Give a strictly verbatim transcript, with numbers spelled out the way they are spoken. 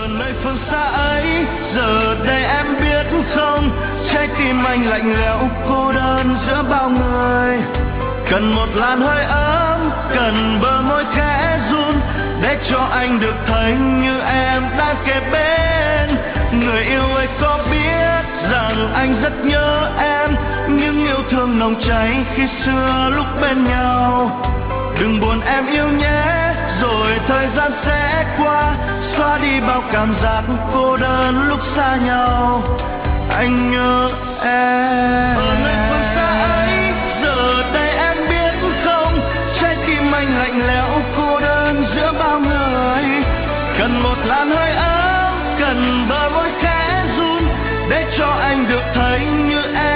nơi phương xa ấy, giờ đây em biết không, trái tim anh lạnh lẽo cô đơn giữa bao người. Cần một làn hơi ấm, cần bờ môi khẽ run, để cho anh được thấy như em đang kề bên. Người yêu ơi có biết rằng anh rất nhớ em, những yêu thương nồng cháy khi xưa lúc bên nhau. Đừng buồn em yêu nhé, rồi thời gian sẽ qua, xóa đi bao cảm giác cô đơn lúc xa nhau. Anh nhớ em. Ở nơi phương xa ấy, giờ đây em biết không, trái tim anh lạnh lẽo cô đơn giữa bao người. Cần một làn hơi ấm, cần bờ môi khẽ run, để cho anh được thấy như em